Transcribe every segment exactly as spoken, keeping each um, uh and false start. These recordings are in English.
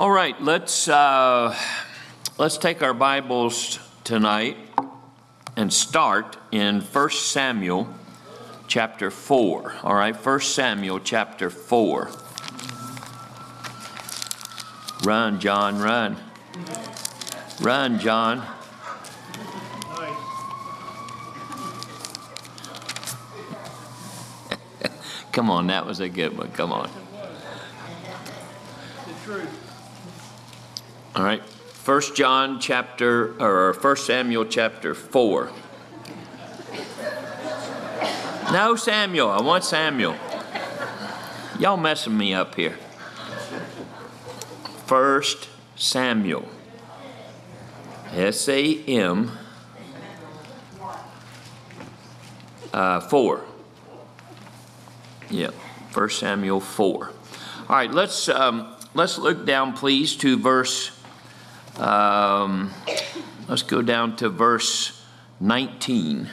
All right, let's uh, let's take our Bibles tonight and start in First Samuel chapter four. All right, First Samuel chapter four. Run, John, run. Run, John. Come on, that was a good one. Come on. All right, First John chapter, or First Samuel chapter four. No, Samuel. I want Samuel. Y'all messing me up here. First Samuel. S A M uh, four. Yeah, First Samuel four. All right, let's um, let's look down, please, to verse. Um, let's go down to verse nineteen.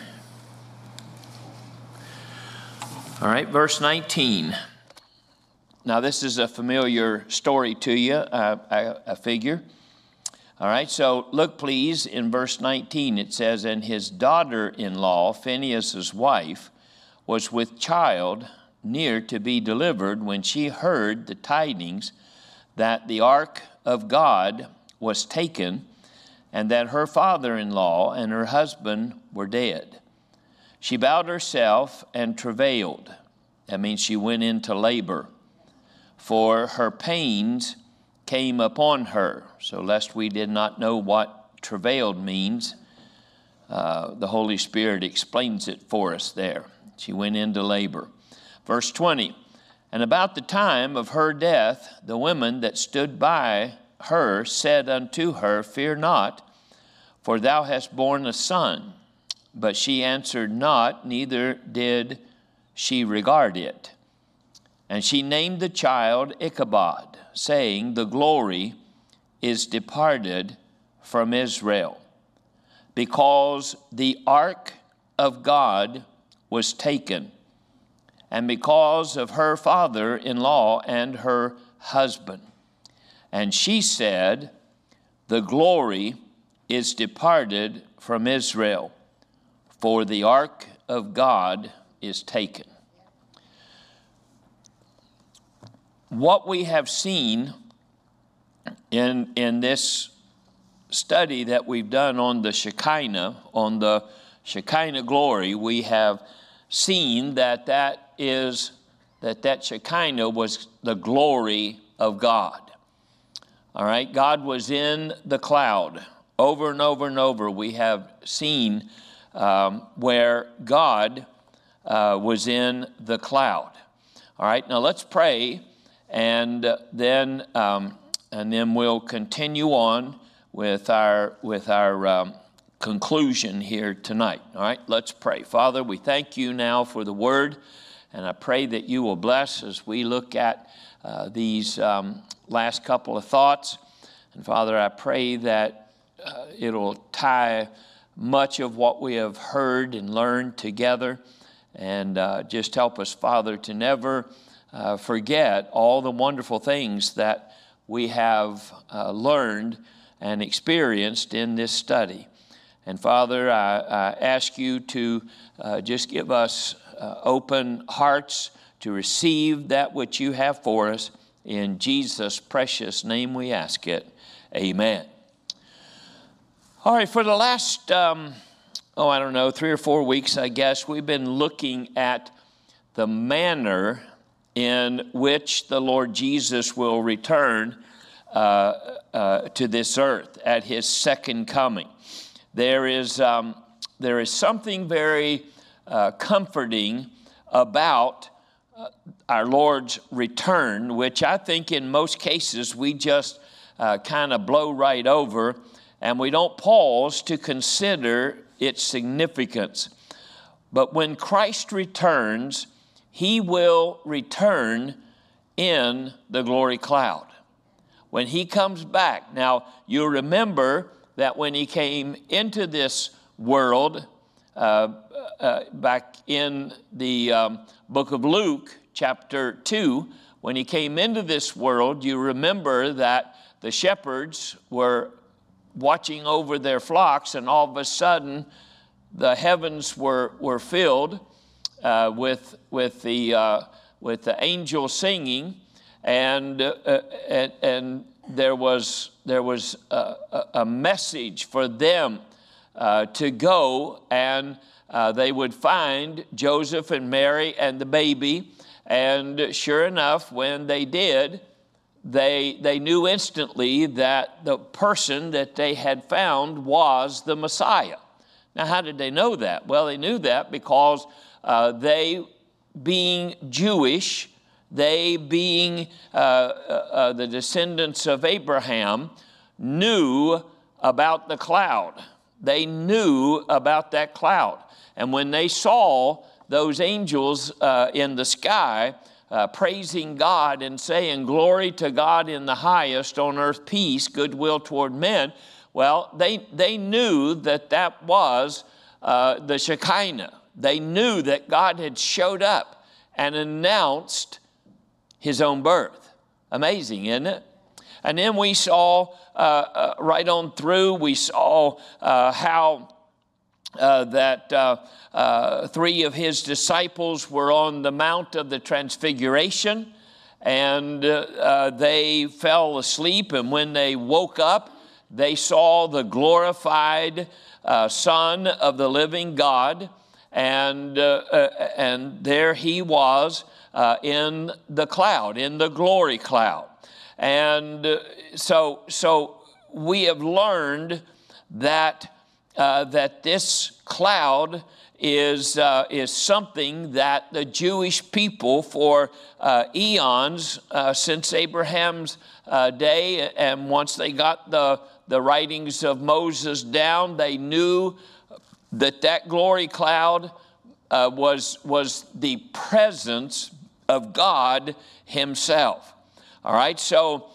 All right, verse nineteen. Now, this is a familiar story to you, uh, I, I figure. All right, so look, please, in verse nineteen. It says, "And his daughter-in-law, Phinehas' wife, was with child, near to be delivered, when she heard the tidings that the ark of God was taken, and that her father-in-law and her husband were dead. She bowed herself and travailed." That means she went into labor. "For her pains came upon her." So lest we did not know what travailed means, uh, the Holy Spirit explains it for us there. She went into labor. Verse twenty, "And about the time of her death, the women that stood by her said unto her, Fear not, for thou hast borne a son. But she answered not, neither did she regard it. And she named the child Ichabod, saying, The glory is departed from Israel, because the ark of God was taken, and because of her father-in-law and her husband. And she said, The glory is departed from Israel, for the ark of God is taken." What we have seen in, in this study that we've done on the Shekinah, on the Shekinah glory, we have seen that that is, that that Shekinah was the glory of God. All right, God was in the cloud. Over and over and over, we have seen um, where God uh, was in the cloud. All right, now let's pray, and uh, then um, and then we'll continue on with our with our um, conclusion here tonight. All right, let's pray. Father, we thank you now for the word, and I pray that you will bless as we look at uh, these um, last couple of thoughts. And Father, I pray that uh, it'll tie much of what we have heard and learned together, and uh, just help us, Father, to never uh, forget all the wonderful things that we have uh, learned and experienced in this study. And Father, I, I ask you to uh, just give us uh, open hearts to receive that which you have for us. In Jesus' precious name we ask it. Amen. All right, for the last, um, oh, I don't know, three or four weeks, I guess, we've been looking at the manner in which the Lord Jesus will return uh, uh, to this earth at his second coming. There is, um, there is something very uh, comforting about uh, our Lord's return, which I think in most cases we just uh, kind of blow right over, and we don't pause to consider its significance. But when Christ returns, he will return in the glory cloud. When he comes back, now you remember that when he came into this world, uh, uh, back in the um, book of Luke, chapter two, when he came into this world, you remember that the shepherds were watching over their flocks, and all of a sudden the heavens were, were filled uh, with, with, the, uh, with the angels singing, and, uh, and, and there was, there was a, a message for them uh, to go, and uh, they would find Joseph and Mary and the baby. And sure enough, when they did, they, they knew instantly that the person that they had found was the Messiah. Now, how did they know that? Well, they knew that because uh, they, being Jewish, they being uh, uh, the descendants of Abraham, knew about the cloud. They knew about that cloud. And when they saw those angels uh, in the sky uh, praising God and saying, "Glory to God in the highest, on earth peace, goodwill toward men," well, they, they knew that that was uh, the Shekinah. They knew that God had showed up and announced his own birth. Amazing, isn't it? And then we saw uh, uh, right on through, we saw uh, how uh, that uh, uh, three of his disciples were on the Mount of the Transfiguration, and uh, uh, they fell asleep, and when they woke up, they saw the glorified uh, Son of the living God, and, uh, uh, and there he was uh, in the cloud, in the glory cloud. And uh, so, so we have learned that, uh, that this cloud is, uh, is something that the Jewish people for uh, eons, uh, since Abraham's uh, day, and once they got the, the writings of Moses down, they knew that that glory cloud uh, was, was the presence of God himself. All right, so,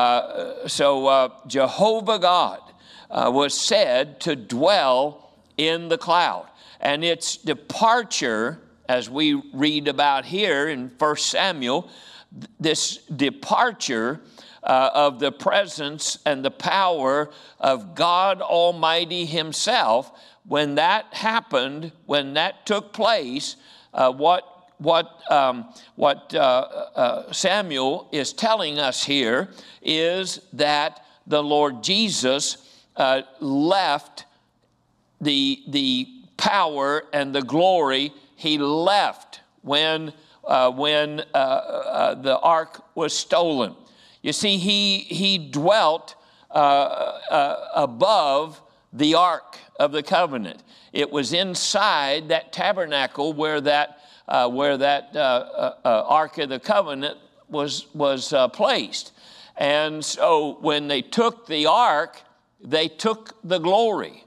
uh, so uh, Jehovah God uh, was said to dwell in the cloud. And its departure, as we read about here in First Samuel, this departure uh, of the presence and the power of God Almighty himself, when that happened, when that took place, uh, what What, um, what uh, uh, Samuel is telling us here is that the Lord Jesus uh, left the, the power and the glory. He left when, uh, when uh, uh, the ark was stolen. You see, he, he dwelt uh, uh, above the ark of the covenant. It was inside that tabernacle where that Uh, where that uh, uh, uh, Ark of the Covenant was, was uh, placed. And so when they took the Ark, they took the glory.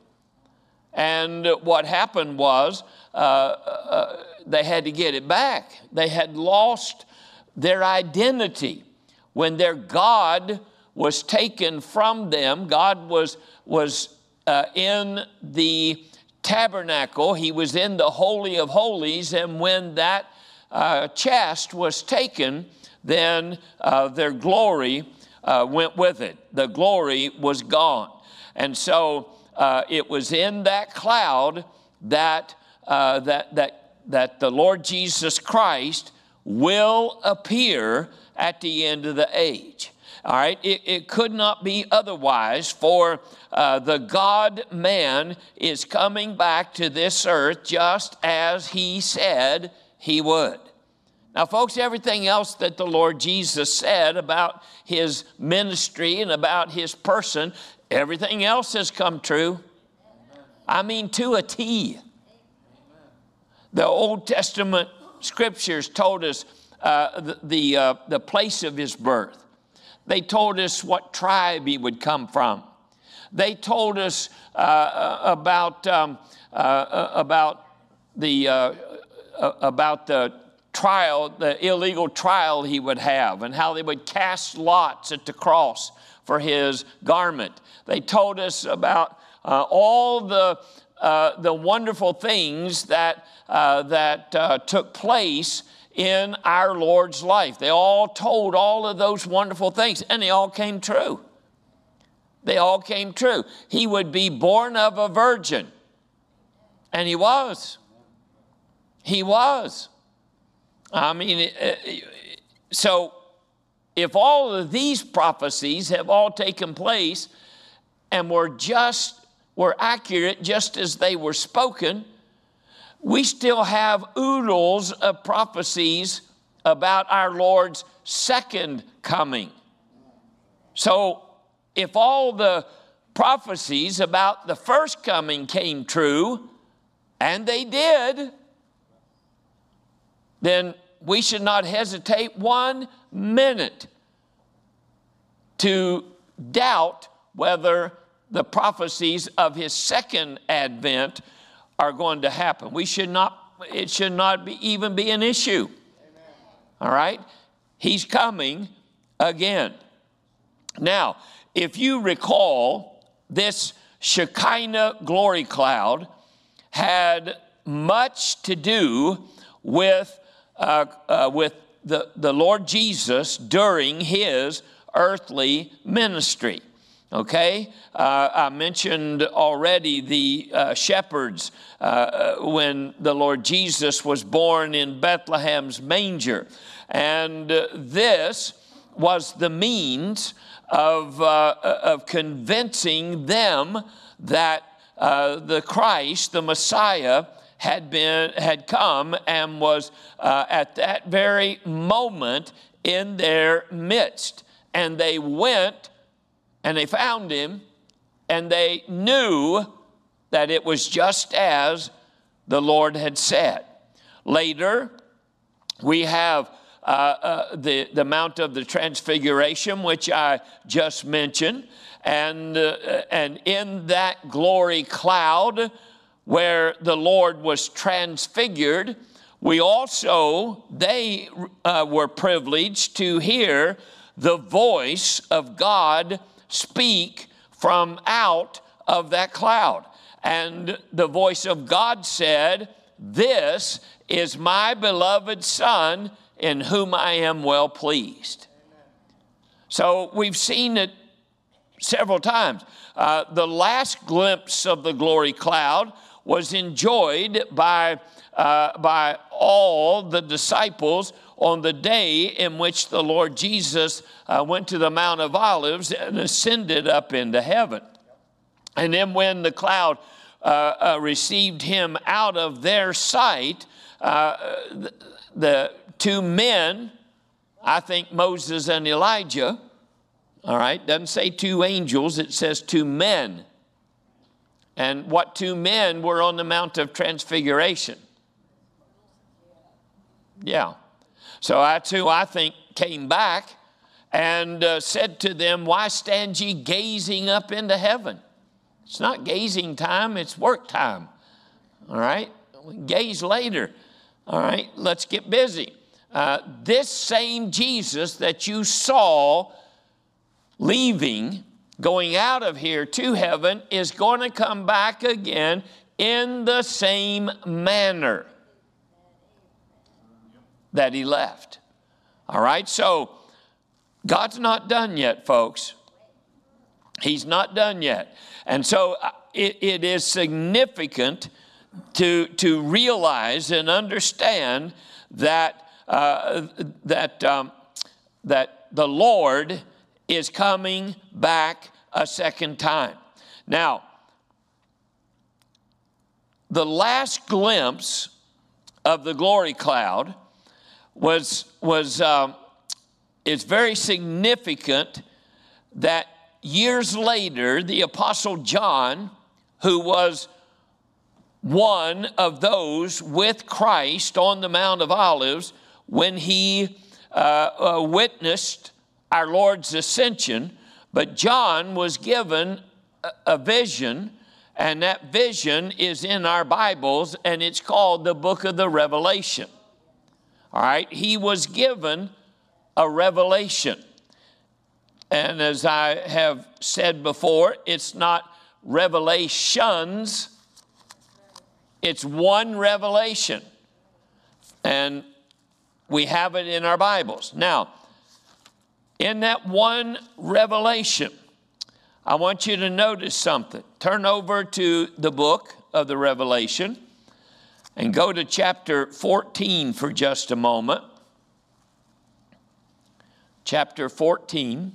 And what happened was uh, uh, they had to get it back. They had lost their identity. When their God was taken from them, God was, was uh, in the tabernacle, he was in the Holy of Holies, and when that uh, chest was taken, then uh, their glory uh, went with it. The glory was gone. And so uh, it was in that cloud that, uh, that, that, that the Lord Jesus Christ will appear at the end of the age. All right, it, it could not be otherwise, for uh, the God-man is coming back to this earth just as he said he would. Now, folks, everything else that the Lord Jesus said about his ministry and about his person, everything else has come true. I mean, to a T. The Old Testament scriptures told us uh, the, the, uh, the place of his birth. They told us what tribe he would come from. They told us uh, about, um, uh, about, the, uh, about the trial, the illegal trial he would have, and how they would cast lots at the cross for his garment. They told us about uh, all the, uh, the wonderful things that, uh, that uh, took place in our Lord's life. They all told all of those wonderful things, and they all came true. They all came true. He would be born of a virgin. And he was. He was. I mean, so if all of these prophecies have all taken place and were just, were accurate just as they were spoken, we still have oodles of prophecies about our Lord's second coming. So if all the prophecies about the first coming came true, and they did, then we should not hesitate one minute to doubt whether the prophecies of his second advent are going to happen. We should not, it should not be, even be an issue. Amen. All right? He's coming again. Now, if you recall, this Shekinah glory cloud had much to do with, uh, uh, with the, the Lord Jesus during his earthly ministry. Okay? Uh, I mentioned already the uh, shepherds uh, when the Lord Jesus was born in Bethlehem's manger. And uh, this was the means of, uh, of convincing them that uh, the Christ, the Messiah, had been had come and was uh, at that very moment in their midst. And they went and they found him, and they knew that it was just as the Lord had said. Later, we have uh, uh, the, the Mount of the Transfiguration, which I just mentioned. And, uh, and in that glory cloud where the Lord was transfigured, we also, they uh, were privileged to hear the voice of God speak from out of that cloud. And the voice of God said, "This is my beloved Son, in whom I am well pleased." Amen. So we've seen it several times. Uh, the last glimpse of the glory cloud was enjoyed by, uh, by all the disciples on the day in which the Lord Jesus uh, went to the Mount of Olives and ascended up into heaven. And then when the cloud uh, uh, received him out of their sight, uh, the, the two men, I think Moses and Elijah, all right, doesn't say two angels, it says two men. And what two men were on the Mount of Transfiguration? Yeah. So that's who I think came back and uh, said to them, "Why stand ye gazing up into heaven?" It's not gazing time, it's work time. All right? We gaze later. All right? Let's get busy. Uh, this same Jesus that you saw leaving, going out of here to heaven, is going to come back again in the same manner that he left. All right, so God's not done yet, folks. He's not done yet. And so it, it is significant to, to realize and understand that, uh, that, um, that the Lord is coming back a second time. Now, the last glimpse of the glory cloud was, was um, it's very significant that years later, the Apostle John, who was one of those with Christ on the Mount of Olives, when he uh, uh, witnessed our Lord's ascension, but John was given a, a vision, and that vision is in our Bibles, and it's called the Book of the Revelation. All right, he was given a revelation. And as I have said before, it's not revelations, it's one revelation. And we have it in our Bibles. Now, in that one revelation, I want you to notice something. Turn over to the book of the Revelation and go to chapter fourteen for just a moment. Chapter fourteen.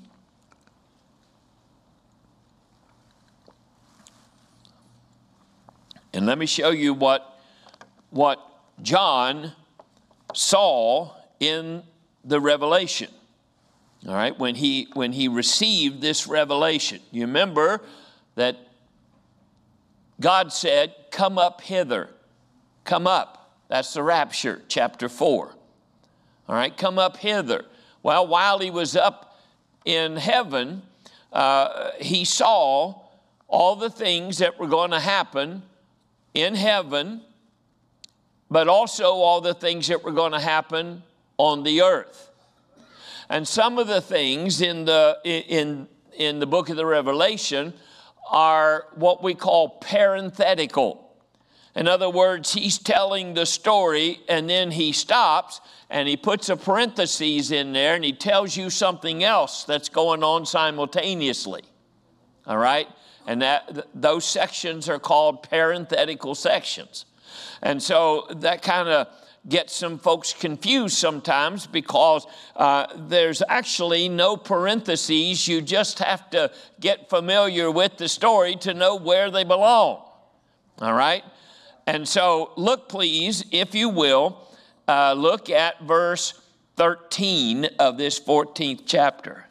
And let me show you what, what John saw in the revelation. All right, when he, when he received this revelation. You remember that God said, come up hither. Come up. That's the rapture, chapter four. All right, come up hither. Well, while he was up in heaven, uh, he saw all the things that were going to happen in heaven, but also all the things that were going to happen on the earth. And some of the things in the, in, in the book of the Revelation are what we call parenthetical. In other words, he's telling the story and then he stops and he puts a parenthesis in there and he tells you something else that's going on simultaneously. All right? And that, those sections are called parenthetical sections. And so that kind of gets some folks confused sometimes because uh, there's actually no parentheses. You just have to get familiar with the story to know where they belong. All right? And so look, please, if you will, uh, look at verse thirteen of this fourteenth chapter.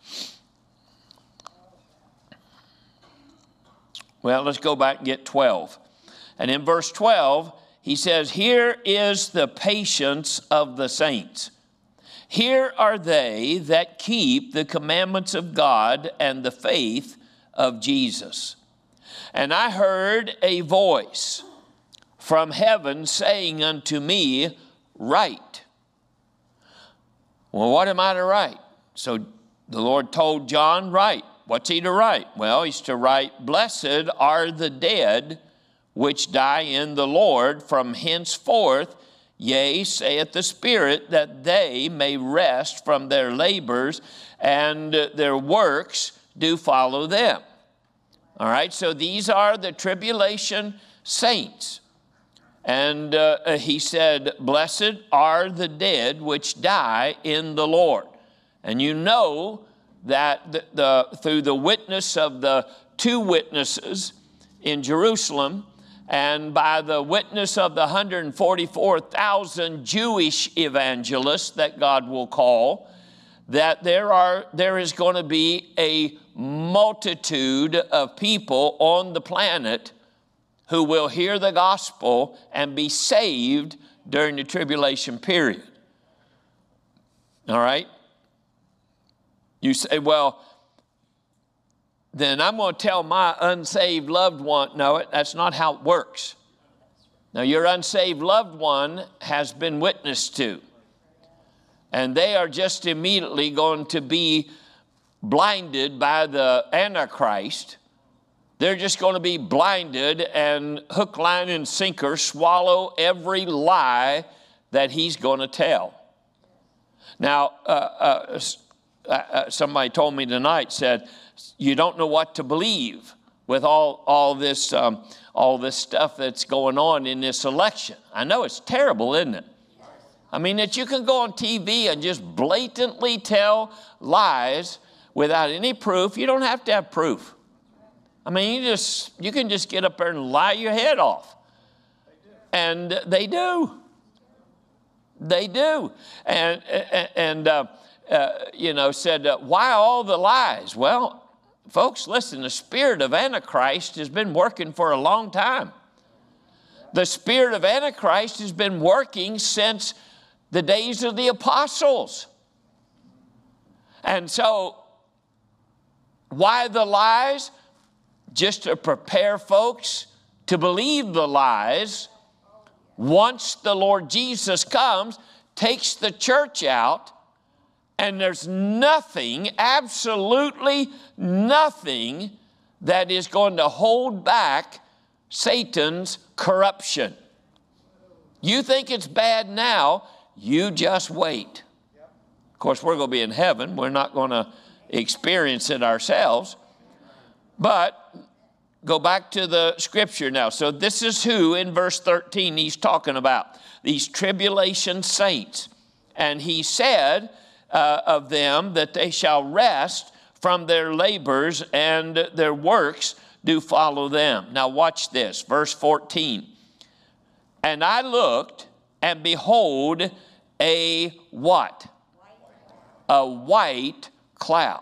Well, let's go back and get twelve. And in verse twelve, he says, here is the patience of the saints. Here are they that keep the commandments of God and the faith of Jesus. And I heard a voice from heaven saying unto me, write. Well, what am I to write? So the Lord told John, write. What's he to write? Well, he's to write, blessed are the dead which die in the Lord from henceforth, yea, saith the Spirit, that they may rest from their labors, and their works do follow them. All right, so these are the tribulation saints. And uh, he said, blessed are the dead which die in the Lord. And you know that the, the, through the witness of the two witnesses in Jerusalem, and by the witness of the one hundred forty-four thousand Jewish evangelists that God will call, that there are there is going to be a multitude of people on the planet who will hear the gospel and be saved during the tribulation period. All right? You say, well, then I'm going to tell my unsaved loved one. No, that's not how it works. Now, your unsaved loved one has been witnessed to. And they are just immediately going to be blinded by the Antichrist. They're just going to be blinded and hook, line, and sinker, swallow every lie that he's going to tell. Now, uh, uh, uh, somebody told me tonight, said, you don't know what to believe with all, all, this, um, all this stuff that's going on in this election. I know it's terrible, isn't it? I mean, that you can go on T V and just blatantly tell lies without any proof. You don't have to have proof. I mean, you just you can just get up there and lie your head off. And they do. They do. And, and uh, uh, you know, said, uh, why all the lies? Well, folks, listen, the spirit of Antichrist has been working for a long time. The spirit of Antichrist has been working since the days of the apostles. And so, why the lies? Just to prepare folks to believe the lies. Once the Lord Jesus comes, takes the church out, and there's nothing, absolutely nothing, that is going to hold back Satan's corruption. You think it's bad now, you just wait. Of course, we're going to be in heaven. We're not going to experience it ourselves. But go back to the scripture now. So this is who in verse thirteen he's talking about, these tribulation saints. And he said uh, of them that they shall rest from their labors, and their works do follow them. Now watch this, verse fourteen. And I looked, and behold, a what? A white cloud.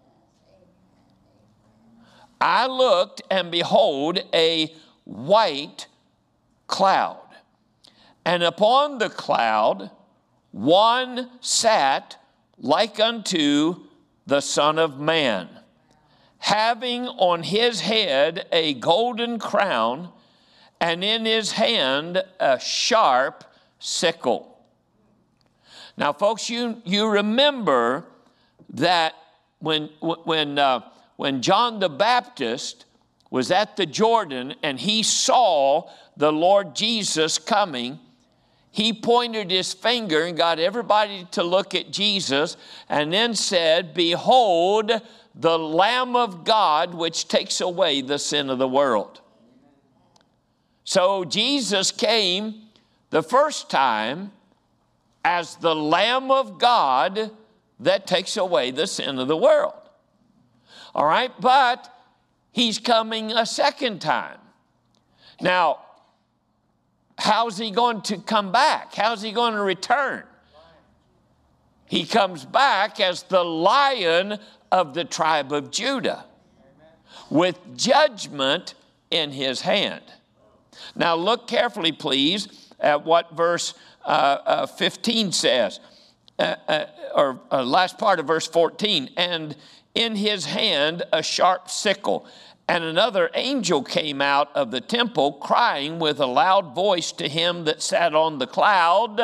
I looked, and behold, a white cloud. And upon the cloud one sat like unto the Son of Man, having on his head a golden crown, and in his hand a sharp sickle. Now, folks, you, you remember that when, when, uh, when John the Baptist was at the Jordan and he saw the Lord Jesus coming, he pointed his finger and got everybody to look at Jesus and then said, behold, the Lamb of God, which takes away the sin of the world. So Jesus came the first time as the Lamb of God that takes away the sin of the world. All right, but he's coming a second time. Now, how's he going to come back? How's he going to return? He comes back as the Lion of the tribe of Judah, with judgment in his hand. Now look carefully, please, at what verse uh, uh, fifteen says, uh, uh, or uh, last part of verse fourteen. And in his hand a sharp sickle. And another angel came out of the temple, crying with a loud voice to him that sat on the cloud.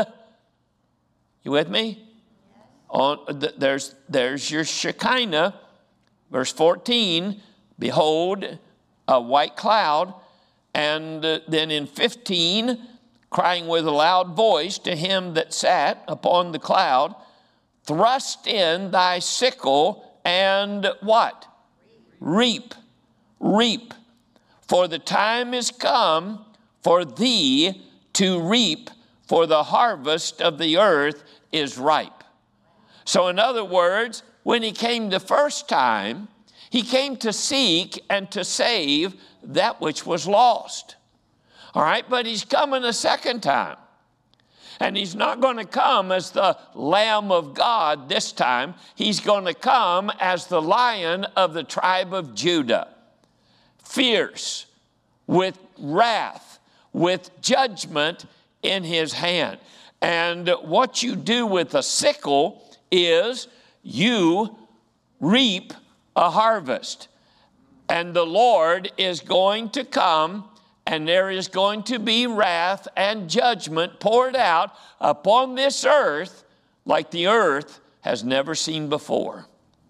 You with me? On, there's, there's your Shekinah. Verse fourteen, behold, a white cloud. And uh, then in fifteen, crying with a loud voice to him that sat upon the cloud, thrust in thy sickle and what? Reap. Reap, for the time is come for thee to reap, for the harvest of the earth is ripe. So in other words, when he came the first time, he came to seek and to save that which was lost. All right, but he's coming a second time. And he's not going to come as the Lamb of God this time. He's going to come as the Lion of the tribe of Judah. Fierce, with wrath, with judgment in his hand. And what you do with a sickle is you reap a harvest. And the Lord is going to come, and there is going to be wrath and judgment poured out upon this earth like the earth has never seen before.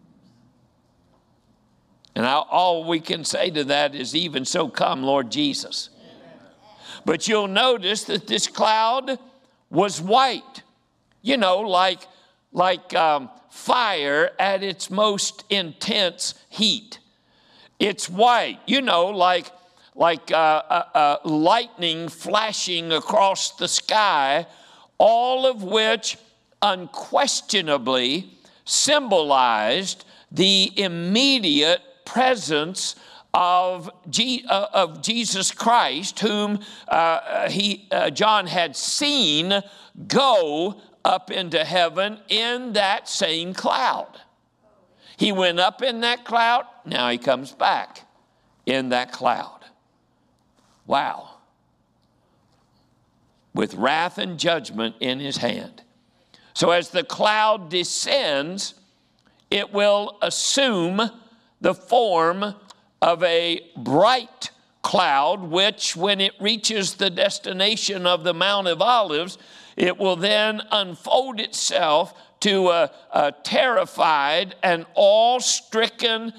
And all we can say to that is, even so come, Lord Jesus. But you'll notice that this cloud was white, you know, like, like um, fire at its most intense heat. It's white, you know, like, like uh, uh, uh, lightning flashing across the sky, all of which unquestionably symbolized the immediate presence of, G, uh, of Jesus Christ, whom uh, he, uh, John had seen go up into heaven in that same cloud. He went up in that cloud, now he comes back in that cloud. Wow. With wrath and judgment in his hand. So as the cloud descends, it will assume the form of a bright cloud, which when it reaches the destination of the Mount of Olives, it will then unfold itself to a, a terrified and awe-stricken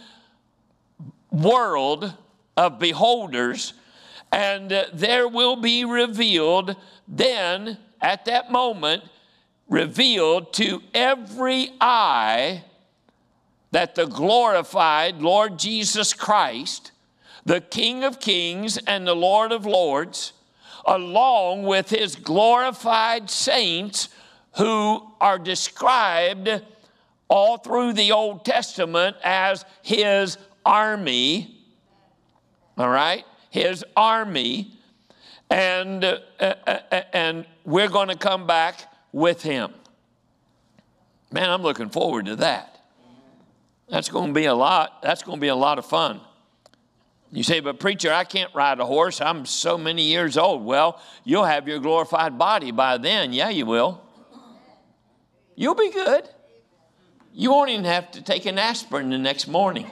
world of beholders, and uh, there will be revealed then, at that moment, revealed to every eye that the glorified Lord Jesus Christ, the King of Kings and the Lord of Lords, along with his glorified saints who are described all through the Old Testament as his army, all right, his army, and, uh, uh, and we're going to come back with him. Man, I'm looking forward to that. That's going to be a lot. That's going to be a lot of fun. You say, but preacher, I can't ride a horse. I'm so many years old. Well, you'll have your glorified body by then. Yeah, you will. You'll be good. You won't even have to take an aspirin the next morning.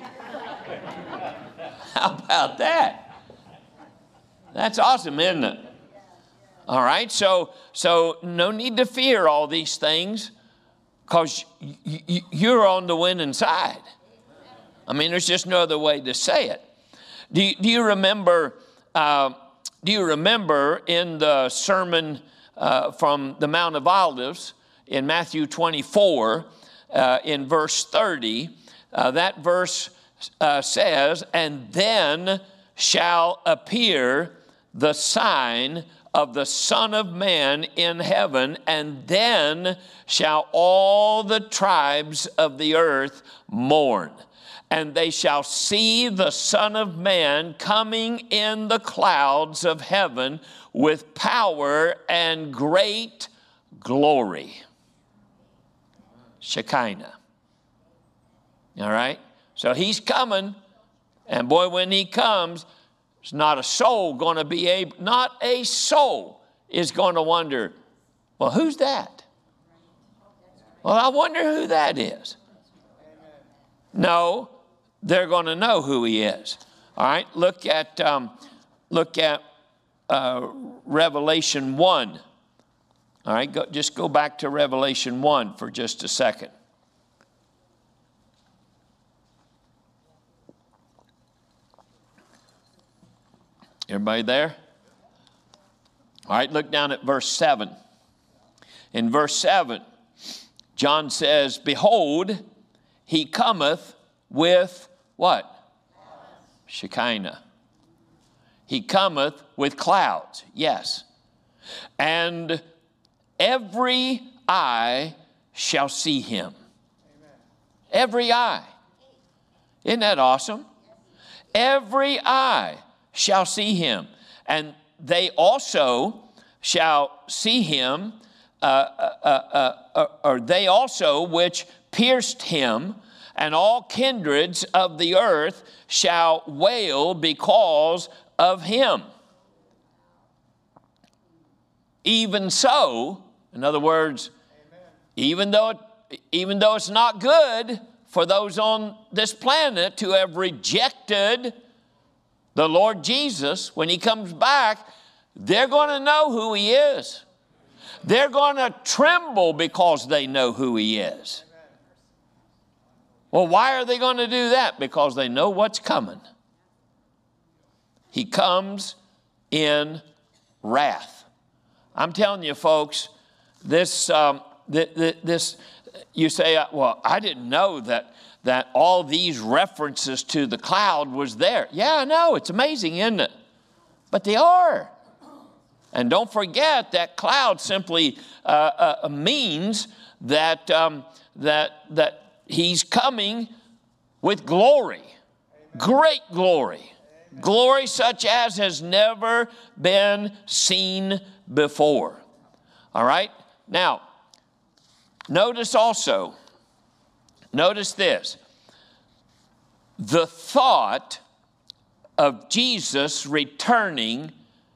How about that? That's awesome, isn't it? All right, so, so no need to fear all these things because y- y- you're on the winning side. I mean, there's just no other way to say it. Do you, do you remember, uh, do you remember in the sermon uh, from the Mount of Olives in Matthew twenty-four, uh, in verse thirty, uh, that verse uh, says, and then shall appear the sign of the Son of Man in heaven, and then shall all the tribes of the earth mourn. And they shall see the Son of Man coming in the clouds of heaven with power and great glory. Shekinah. All right? So he's coming, and boy, when he comes, there's not a soul going to be able, not a soul is going to wonder, well, who's that? Well, I wonder who that is. No, they're going to know who he is. All right, look at um, look at uh, Revelation one. All right, go, just go back to Revelation one for just a second. Everybody there? All right, look down at verse seven. In verse seven, John says, behold, he cometh with what? Shekinah. He cometh with clouds, yes. And every eye shall see him. Amen. Every eye. Isn't that awesome? Every eye shall see him. And they also shall see him, uh, uh, uh, uh, or they also which pierced him, and all kindreds of the earth shall wail because of him. Even so, in other words, amen. even though it, even though it's not good for those on this planet to have rejected the Lord Jesus, when he comes back, they're going to know who he is. They're going to tremble because they know who he is. Well, why are they going to do that? Because they know what's coming. He comes in wrath. I'm telling you, folks, this, um, th- th- this, you say, well, I didn't know that, that all these references to the cloud was there. Yeah, I know. It's amazing, isn't it? But they are. And don't forget that cloud simply uh, uh, means that, um, that, that he's coming with glory, great glory, glory such as has never been seen before. All right? Now, notice also, notice this. The thought of Jesus returning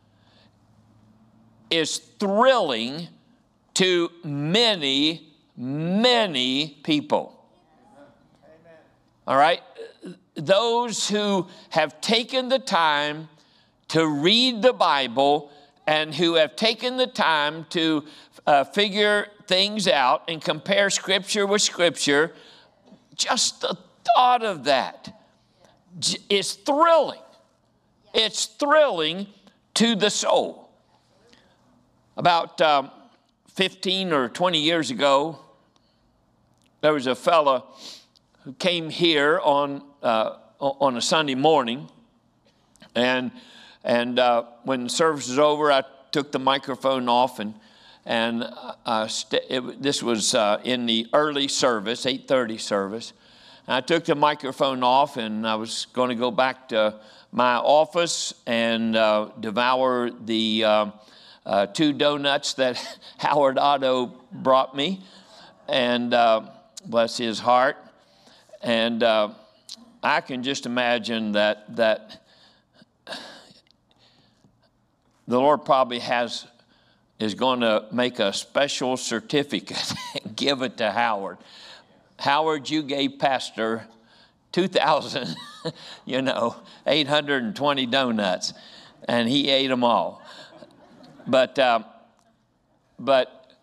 is thrilling to many, many people. All right? Those who have taken the time to read the Bible and who have taken the time to uh, figure things out and compare Scripture with Scripture, just the thought of that is thrilling. It's thrilling to the soul. About um, fifteen or twenty years ago, there was a fella who came here on uh, on a Sunday morning, and and uh, when the service was over, I took the microphone off, and and uh, it, this was uh, in the early service, eight thirty service. And I took the microphone off, and I was going to go back to my office and uh, devour the uh, uh, two donuts that Howard Otto brought me, and uh, bless his heart. And uh, I can just imagine that that the Lord probably has is going to make a special certificate and give it to Howard. Howard, you gave Pastor two thousand, you know, eight hundred twenty donuts, and he ate them all. But uh, but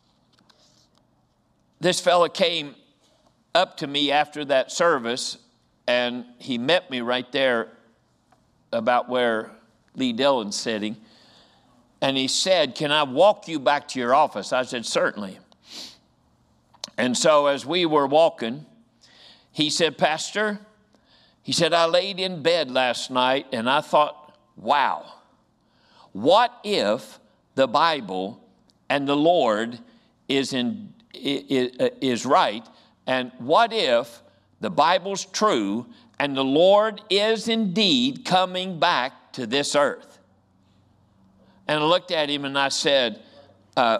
this fella came up to me after that service, and he met me right there about where Lee Dillon's sitting, and he said, "Can I walk you back to your office?" I said, "Certainly." And so as we were walking, he said, "Pastor," he said, "I laid in bed last night and I thought, wow, what if the Bible and the Lord is in is right? And what if the Bible's true and the Lord is indeed coming back to this earth?" And I looked at him and I said, uh,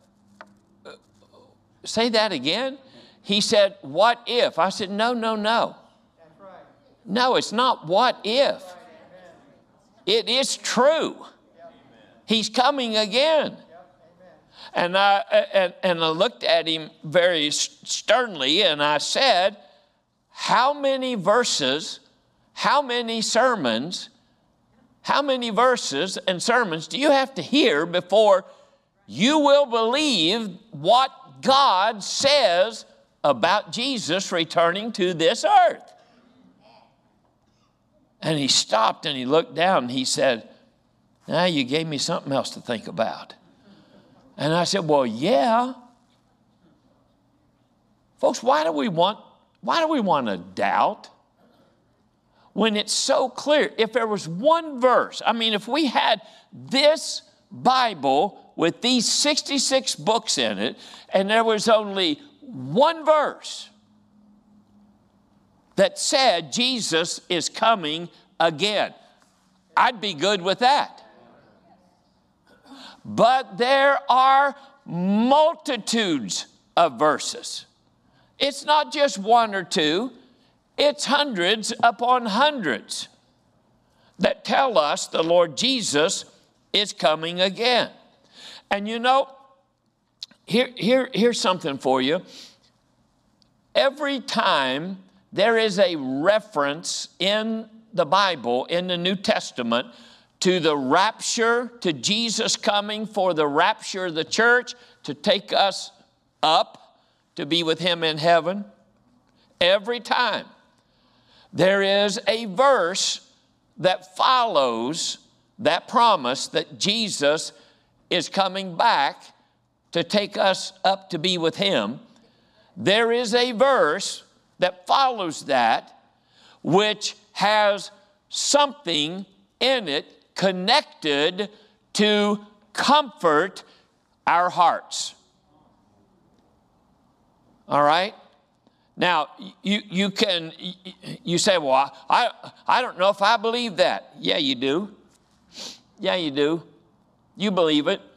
"Say that again?" He said, "What if?" I said, "No, no, no. That's right. No, it's not what if. It is true. He's coming again." And I, and, and I looked at him very sternly and I said, "How many verses, how many sermons, how many verses and sermons do you have to hear before you will believe what God says about Jesus returning to this earth?" And he stopped and he looked down and he said, "Now you gave me something else to think about." And I said, "Well, yeah. Folks, why do we want, why do we want to doubt when it's so clear? If there was one verse, I mean, if we had this Bible with these sixty-six books in it, and there was only one verse that said Jesus is coming again, I'd be good with that. But there are multitudes of verses. It's not just one or two, it's hundreds upon hundreds that tell us the Lord Jesus is coming again. And you know, here, here, here's something for you. Every time there is a reference in the Bible, in the New Testament, to the rapture, to Jesus coming for the rapture of the church, to take us up, to be with him in heaven, every time there is a verse that follows that promise that Jesus is coming back to take us up to be with him. There is a verse that follows that which has something in it connected to comfort our hearts. All right? Now, you, you can, you say, "Well, I, I don't know if I believe that." Yeah, you do. Yeah, you do. You believe it.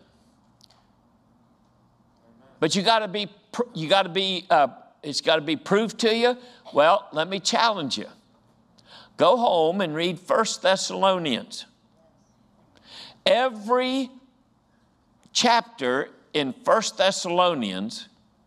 But you got to be, you got to be, uh, it's got to be proved to you. Well, let me challenge you. Go home and read First Thessalonians. Every chapter in First Thessalonians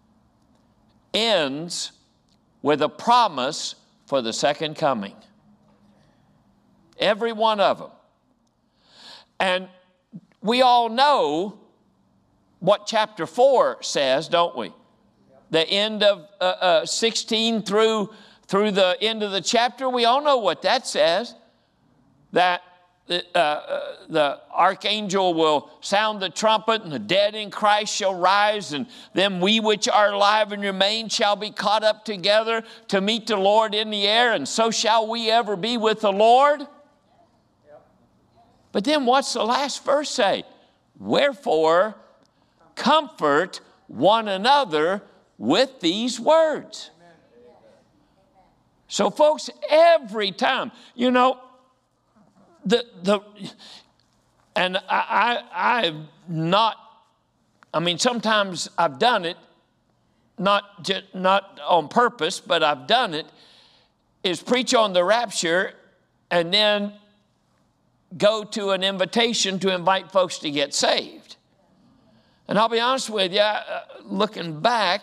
ends with a promise for the second coming. Every one of them. And we all know what chapter four says, don't we? The end of uh, uh, sixteen through, through the end of the chapter, we all know what that says. That the, uh, the archangel will sound the trumpet, and the dead in Christ shall rise, and then we which are alive and remain shall be caught up together to meet the Lord in the air, and so shall we ever be with the Lord. Yep. But then what's the last verse say? Wherefore, comfort one another with these words. Amen. So folks, every time, you know, The, the, and I, I, I've not, I mean, sometimes I've done it, not, just, not on purpose, but I've done it, is preach on the rapture and then go to an invitation to invite folks to get saved. And I'll be honest with you, uh, looking back,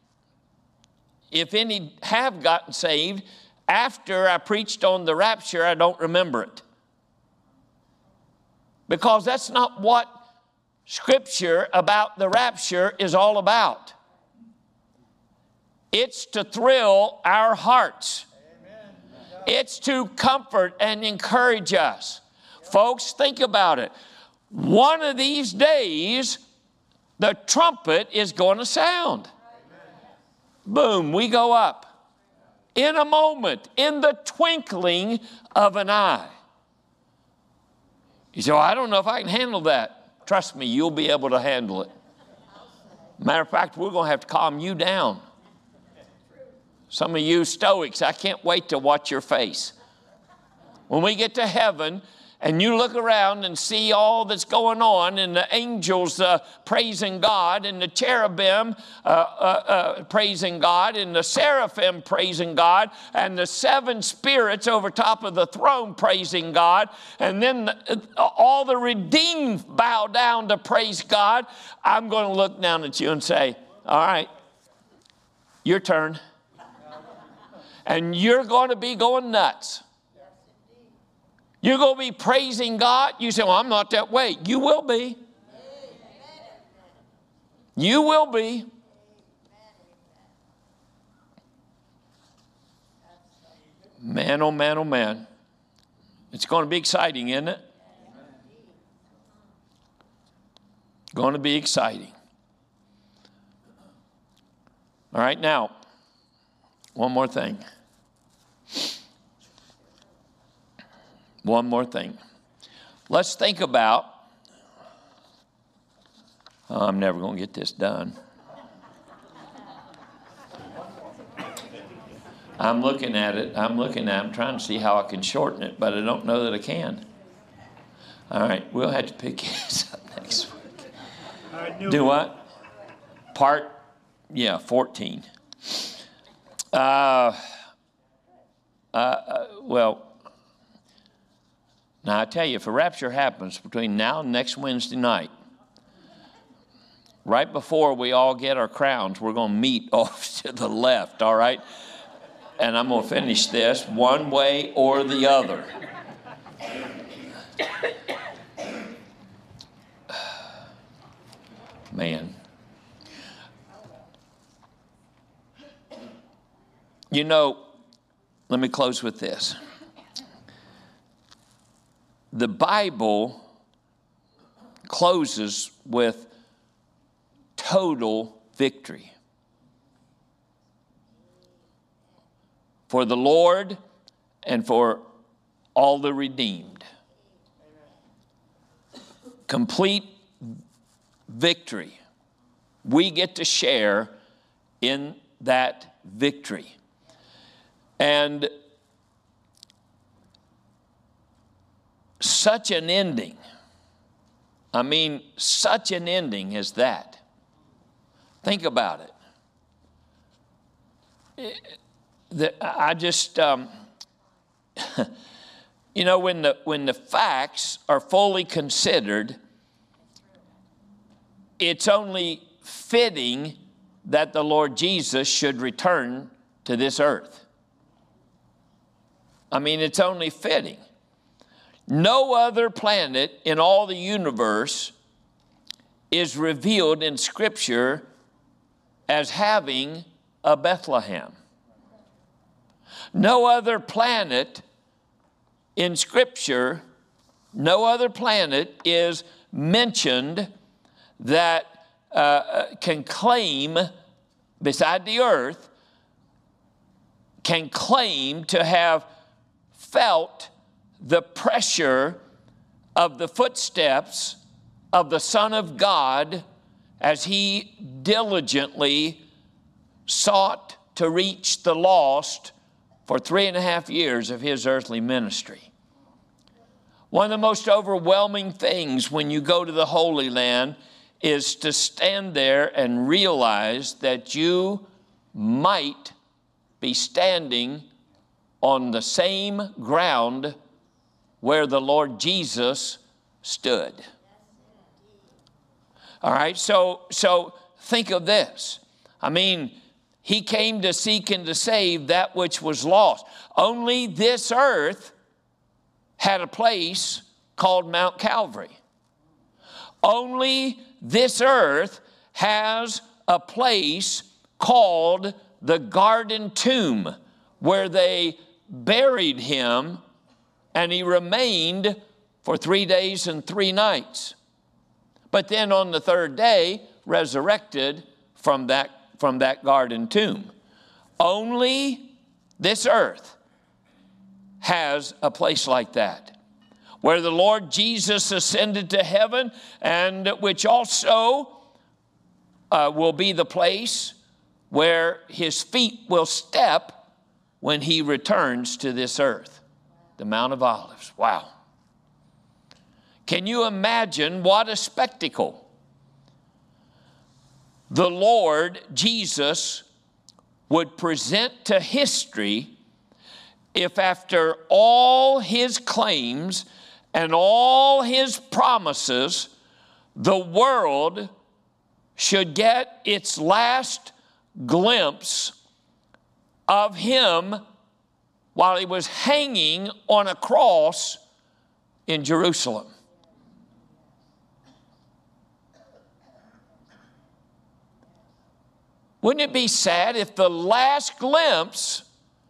if any have gotten saved, after I preached on the rapture, I don't remember it. Because that's not what Scripture about the rapture is all about. It's to thrill our hearts. Amen. It's to comfort and encourage us. Yep. Folks, think about it. One of these days, the trumpet is going to sound. Amen. Boom, we go up. In a moment, in the twinkling of an eye. You say, well, I don't know if I can handle that. Trust me, you'll be able to handle it. Matter of fact, we're going to have to calm you down. Some of you stoics, I can't wait to watch your face. When we get to heaven and you look around and see all that's going on, and the angels uh, praising God, and the cherubim uh, uh, uh, praising God, and the seraphim praising God, and the seven spirits over top of the throne praising God, and then the, all the redeemed bow down to praise God, I'm going to look down at you and say, all right, your turn. And you're going to be going nuts. You're going to be praising God. You say, well, I'm not that way. You will be. You will be. Man, oh man, oh man. It's going to be exciting, isn't it? Going to be exciting. All right, now, one more thing. One more thing. Let's think about, oh, I'm never going to get this done. I'm looking at it. I'm looking at it. I'm trying to see how I can shorten it, but I don't know that I can. All right, we'll have to pick this up next week. Do what? Part, yeah, fourteen. Uh, uh, uh, well, now I tell you, if a rapture happens between now and next Wednesday night, right before we all get our crowns, we're going to meet off to the left, all right? And I'm going to finish this one way or the other. Man. You know, let me close with this. The Bible closes with total victory. For the Lord and for all the redeemed. Complete victory. We get to share in that victory. And such an ending, I mean, such an ending as that. Think about it. it the, I just, um, you know, when the, when the facts are fully considered, it's only fitting that the Lord Jesus should return to this earth. I mean, it's only fitting. No other planet in all the universe is revealed in Scripture as having a Bethlehem. No other planet in Scripture no other planet is mentioned that uh, can claim, beside the earth, can claim to have felt the pressure of the footsteps of the Son of God as he diligently sought to reach the lost for three and a half years of his earthly ministry. One of the most overwhelming things when you go to the Holy Land is to stand there and realize that you might be standing on the same ground where the Lord Jesus stood. All right, so, so think of this. I mean, he came to seek and to save that which was lost. Only this earth had a place called Mount Calvary. Only this earth has a place called the Garden Tomb, where they buried him and he remained for three days and three nights. But then on the third day, resurrected from that, from that garden tomb. Only this earth has a place like that, where the Lord Jesus ascended to heaven, and which also uh, will be the place where his feet will step when he returns to this earth, the Mount of Olives. Wow. Can you imagine what a spectacle the Lord Jesus would present to history if, after all his claims and all his promises, the world should get its last glimpse of him while he was hanging on a cross in Jerusalem? Wouldn't it be sad if the last glimpse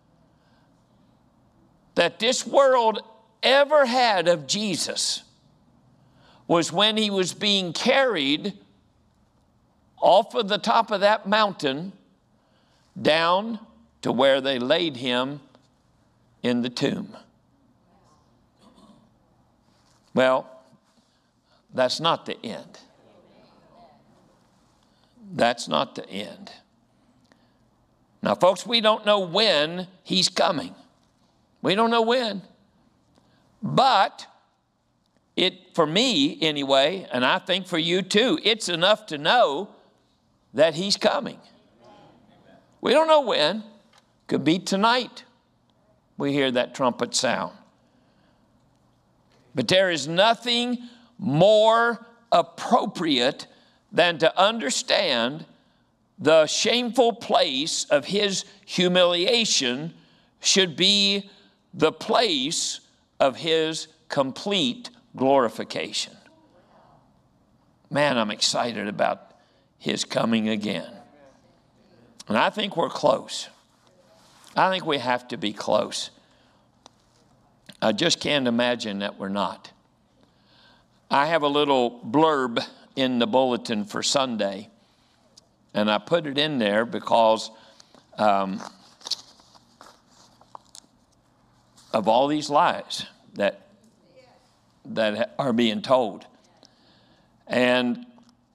that this world ever had of Jesus was when he was being carried off of the top of that mountain down to where they laid him in the tomb? Well, that's not the end. That's not the end. Now, folks, we don't know when he's coming. We don't know when. But it, for me anyway, and I think for you too, it's enough to know that he's coming. We don't know when. Could be tonight we hear that trumpet sound. But there is nothing more appropriate than to understand the shameful place of his humiliation should be the place of his complete glorification. Man, I'm excited about his coming again. And I think we're close. I think we have to be close. I just can't imagine that we're not. I have a little blurb in the bulletin for Sunday, and I put it in there because um, of all these lies that, that are being told. And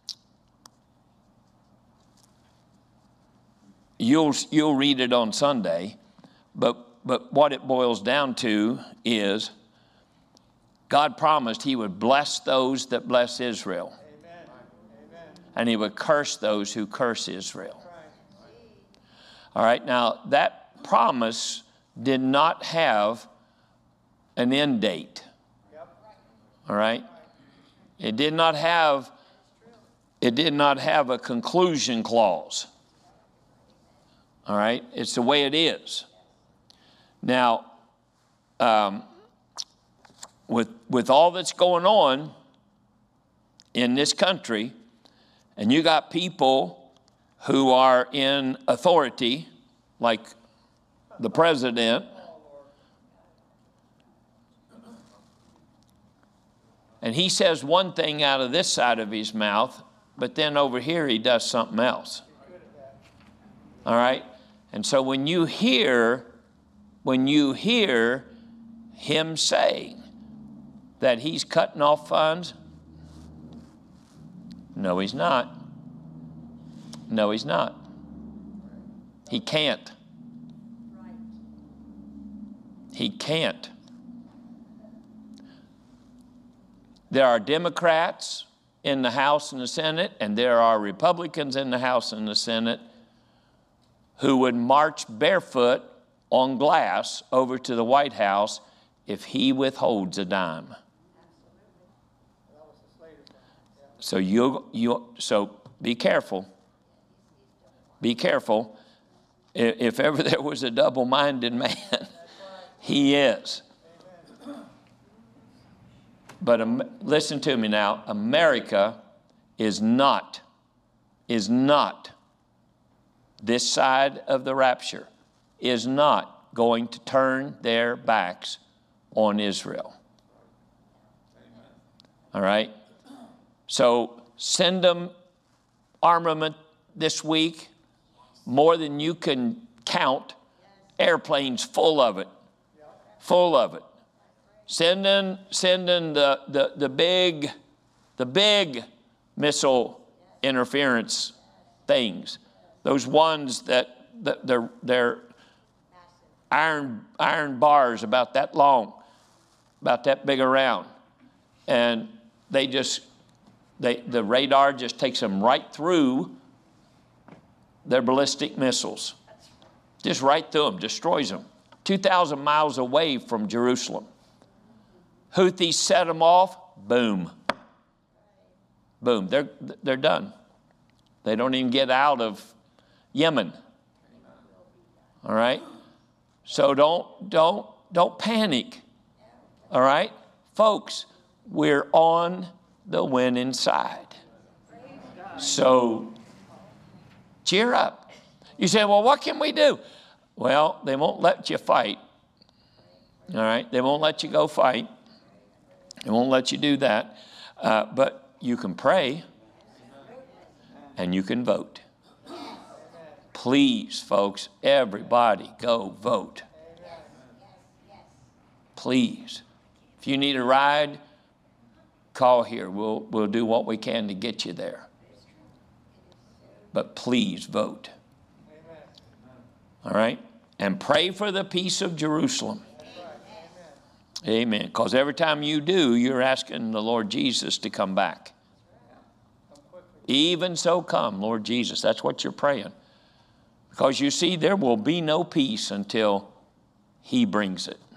you'll, you'll read it on Sunday, but, but what it boils down to is God promised he would bless those that bless Israel. And he would curse those who curse Israel. All right, now that promise did not have an end date. All right? It did not have, it did not have a conclusion clause. All right? It's the way it is. Now, um, with, with all that's going on in this country, and you got people who are in authority, like the president, And he says one thing out of this side of his mouth, but then over here he does something else. All right? And so when you hear, when you hear him saying that he's cutting off funds, no, he's not. No, he's not. He can't. He can't. There are Democrats in the House and the Senate, and there are Republicans in the House and the Senate who would march barefoot on glass over to the White House if he withholds a dime. So you, you, so be careful. Be careful. If ever there was a double-minded man, he is. But um, listen to me now. America is not, is not, this side of the rapture, is not going to turn their backs on Israel. All right? So send them armament this week, more than you can count, airplanes full of it, full of it. Sending, sending the, the, the big, the big missile interference things, those ones that, that they're, they're iron, iron bars about that long, about that big around. And they just, they, the radar just takes them right through their ballistic missiles. Just right through them, destroys them. two thousand miles away from Jerusalem. Houthis set them off, boom. Boom, they're, they're done. They don't even get out of Yemen. All right? So don't, don't, don't panic. All right? Folks, we're on the winning side. So cheer up. You say, well, what can we do? Well, they won't let you fight. All right? They won't let you go fight. They won't let you do that. Uh, but you can pray and you can vote. Please, folks, everybody go vote. Please. If you need a ride, call here. We'll, we'll do what we can to get you there. But please vote. All right? And pray for the peace of Jerusalem. Amen. Because every time you do, you're asking the Lord Jesus to come back. Even so come, Lord Jesus. That's what you're praying. Because you see, there will be no peace until he brings it.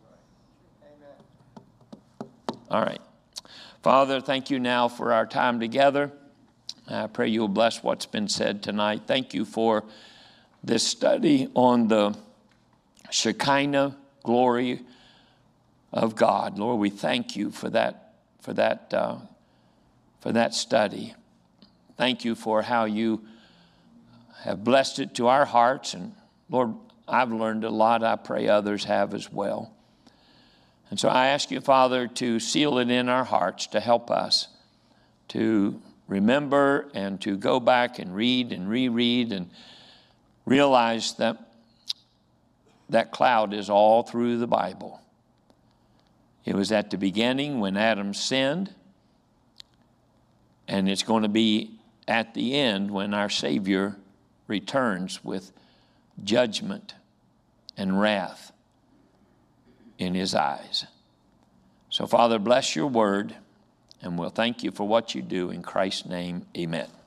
All right. Father, thank you now for our time together. I pray you'll bless what's been said tonight. Thank you for this study on the Shekinah glory of God. Lord, we thank you for that, for that, uh, for that study. Thank you for how you have blessed it to our hearts. And Lord, I've learned a lot. I pray others have as well. And so I ask you, Father, to seal it in our hearts, to help us to remember and to go back and read and reread and realize that that cloud is all through the Bible. It was at the beginning when Adam sinned, and it's going to be at the end when our Savior returns with judgment and wrath in his eyes. So, Father, bless your word, and we'll thank you for what you do. In Christ's name, amen.